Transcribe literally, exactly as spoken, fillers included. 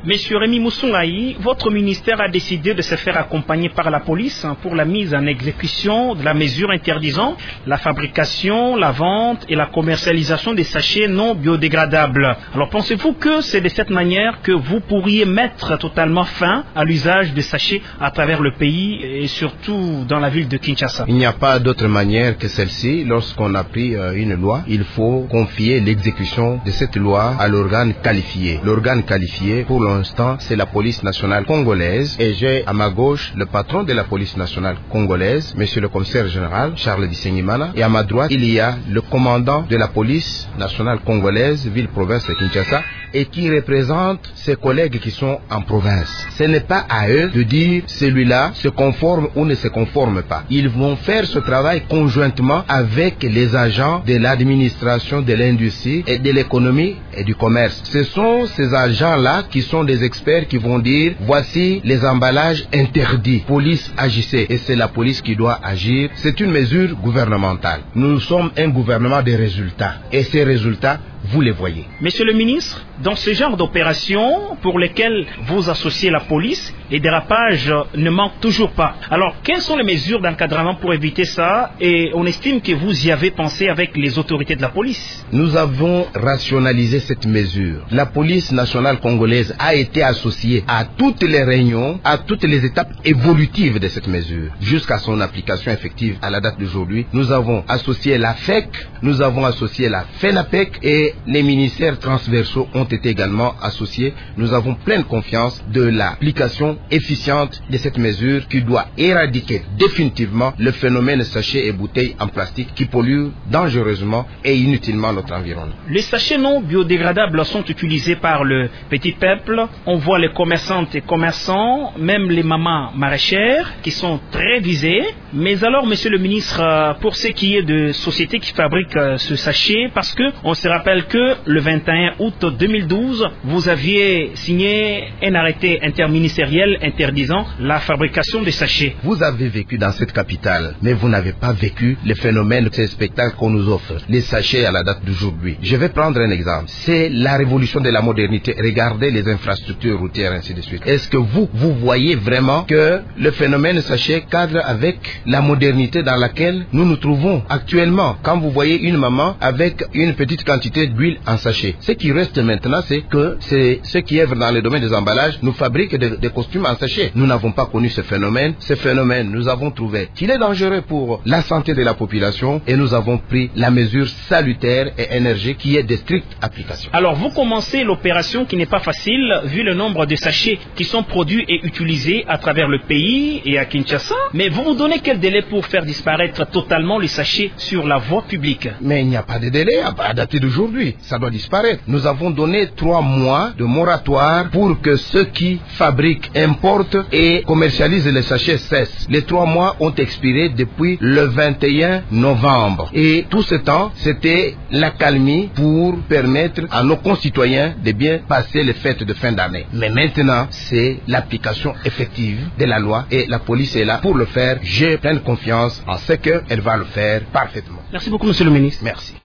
Monsieur Rémy Moussoungaï, votre ministère a décidé de se faire accompagner par la police pour la mise en exécution de la mesure interdisant la fabrication, la vente et la commercialisation des sachets non biodégradables. Alors pensez-vous que c'est de cette manière que vous pourriez mettre totalement fin à l'usage de sachets à travers le pays et surtout dans la ville de Kinshasa? Il n'y a pas d'autre manière que celle-ci. Lorsqu'on a pris une loi, il faut confier l'exécution de cette loi à l'organe qualifié. L'organe qualifié, pour l'instant, c'est la police nationale congolaise et j'ai à ma gauche le patron de la police nationale congolaise, monsieur le commissaire général Charles Bisengimana, et à ma droite, il y a le commandant de la police nationale congolaise, ville-province de Kinshasa, et qui représente ses collègues qui sont en province. Ce n'est pas à eux de dire celui-là se conforme ou ne se conforme pas. Ils vont faire ce travail conjointement avec les agents de l'administration de l'industrie et de l'économie et du commerce. Ce sont ces agents-là qui sont des experts qui vont dire voici les emballages interdits. Police, agissez. Et c'est la police qui doit agir. C'est une mesure gouvernementale. Nous sommes un gouvernement des résultats. Et ces résultats, vous les voyez. Monsieur le ministre, dans ce genre d'opérations pour lesquelles vous associez la police, les dérapages ne manquent toujours pas. Alors, quelles sont les mesures d'encadrement pour éviter ça? Et on estime que vous y avez pensé avec les autorités de la police. Nous avons rationalisé cette mesure. La police nationale congolaise a été associée à toutes les réunions, à toutes les étapes évolutives de cette mesure, jusqu'à son application effective à la date d'aujourd'hui. Nous avons associé la F E C, nous avons associé la FENAPEC et les ministères transversaux ont été également associés. Nous avons pleine confiance de l'application efficiente de cette mesure qui doit éradiquer définitivement le phénomène sachets et bouteilles en plastique qui polluent dangereusement et inutilement notre environnement. Les sachets non biodégradables sont utilisés par le petit peuple. On voit les commerçantes et commerçants, même les mamans maraîchères qui sont très visées. Mais alors, monsieur le ministre, pour ce qui est de sociétés qui fabriquent ce sachet, parce que on se rappelle que le vingt et un août deux mille douze, vous aviez signé un arrêté interministériel interdisant la fabrication des sachets. Vous avez vécu dans cette capitale, mais vous n'avez pas vécu le phénomène de ces spectacles qu'on nous offre, les sachets à la date d'aujourd'hui. Je vais prendre un exemple. C'est la révolution de la modernité. Regardez les infrastructures routières, ainsi de suite. Est-ce que vous, vous voyez vraiment que le phénomène sachet cadre avec la modernité dans laquelle nous nous trouvons actuellement? Quand vous voyez une maman avec une petite quantité d'huile en sachet, ce qui reste maintenant, c'est que c'est ceux qui œuvrent dans le domaine des emballages nous fabriquent des, des costumes en sachet. Nous n'avons pas connu ce phénomène. Ce phénomène, nous avons trouvé qu'il est dangereux pour la santé de la population et nous avons pris la mesure salutaire et énergique qui est de stricte application. Alors vous commencez l'opération qui n'est pas facile vu le nombre de sachets qui sont produits et utilisés à travers le pays et à Kinshasa. Mais vous vous donnez quel délai pour faire disparaître totalement les sachets sur la voie publique? Mais il n'y a pas de délai à dater d'aujourd'hui. Ça doit disparaître. Nous avons donné trois mois de moratoire pour que ceux qui fabriquent, importent et commercialisent les sachets cessent. Les trois mois ont expiré depuis le vingt et un novembre. Et tout ce temps, c'était l'accalmie pour permettre à nos concitoyens de bien passer les fêtes de fin d'année. Mais maintenant, c'est l'application effective de la loi et la police est là pour le faire. J'ai pleine confiance en ce qu'elle va le faire parfaitement. Merci beaucoup, monsieur le ministre. Merci.